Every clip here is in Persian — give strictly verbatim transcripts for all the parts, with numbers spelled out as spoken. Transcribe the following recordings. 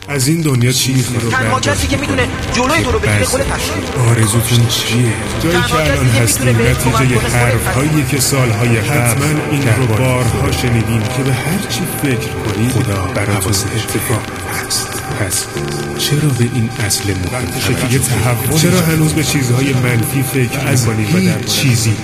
از این دنیا چی میخواد؟ تنها کسی که میتونه جلوی تو رو بگیره خود تشکیل. آرزوتون چیه؟ جایی که الان هستیم نتیجه حرف‌هایی که سالهای حتما این رو بارها شنیدیم که به هر چی فکر کنید خدا براتون اتفاق هست. پس چرا به این اصل مهم که تحول چرا هنوز به چیزهای منفی فکر از هیچ چیزی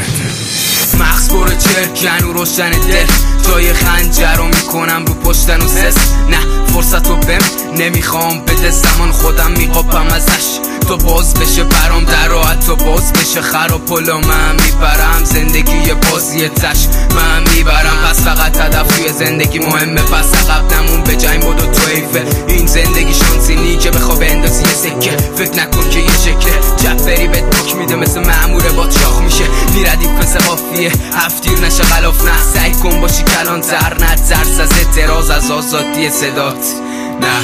نتن؟ مغز برو چرک جنو روشن دل جای خنجر رو میکنم رو پشتن و سس. نه فرصت رو بهم نمیخوام بده زمان خودم میقاپم ازش تو باز بشه برام در راحت تو باز بشه خراب پلو من میبرم زندگی بازی تش من میبرم پس فقط هدف توی زندگی مهمه پس عقب نمون به جنگ بود و تو ایفه این زندگی شانسی نی که بخواه بندازی یه سکه فکر نکن که یه شکه جفری به دک میده مثل مأموره با چاخ میشه میردی پس قافیه هفتیر نشه غلاف نه سعی کن باشی کلان تر نه ترس از اعتراض از آزادی صدات نه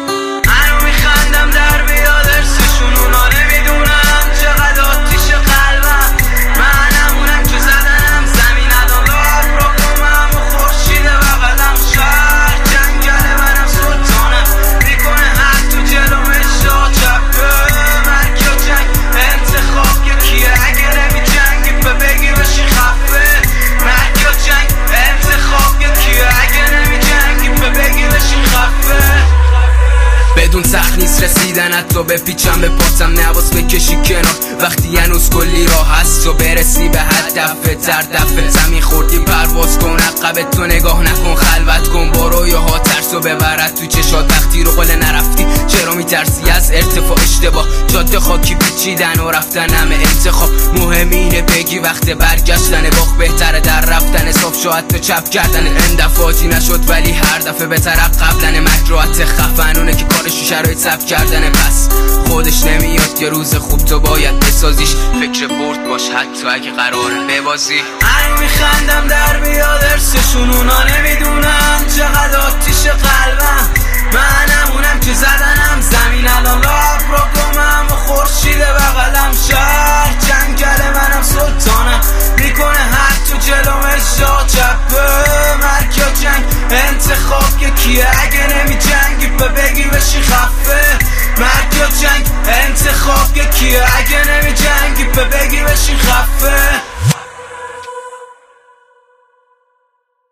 منو میخندم در بیاد ارسشون اونا نمیدونم چقدر آتیش قلبم منمونم که زدنم زمین الان راه رو گمم و خورشید بغلم شهر جنگل منم سلطانم میکنه حد تو جلوم اشتها چپه مرگ یا جنگ انتخاب یکیه اگه نمی جنگی به بگی بشی خفه مرگ یا جنگ انتخاب یکیه اگه نمی جنگی به بگی بشی خفه بدون سخت نیست رسیدن حتی به پیچم به پاتم نواز بکشی کنار وقتی هنوز کلی راه هست تو برسی به حد دفعه تر دفعه تمی خوردی پرواز کن عقبت تو نگاه نکن خلوت کن با رویاها ترسو ببرد تو چشات وقتی رو قله نرفتی چرا میترسی از ارتفاع اشتباه جاده خاکی پیچیدن و رفتن همه انتخاب مهم اینه بگی وقت برگشتن باخت بهتره در رفتن صاف شو حتی چپ کردن اندفاعی نشد ولی هر دفعه بهتر قبلن مجروحت خفنونه که کارش شرایط ثبت کردن پس خودش نمیاد که روز خوب تو باید بسازیش فکر برد باش حتی اگه قراره ببازی من میخندم در بیاد ارسشون اونا نمیدونم چقدر آتیش قلبم منمونم که زدنم زمین الان راه رو گمم و خورشید بغلم شهر جنگل منم سلطانم میکنه حد تو جلوم جا چپه مرگ یا جنگ انتخاب یکیه اگه نمی جنگی به بگی بشی خفه مرگ یا جنگ انتخاب یکیه اگه نمی جنگی به بگی بشی خفه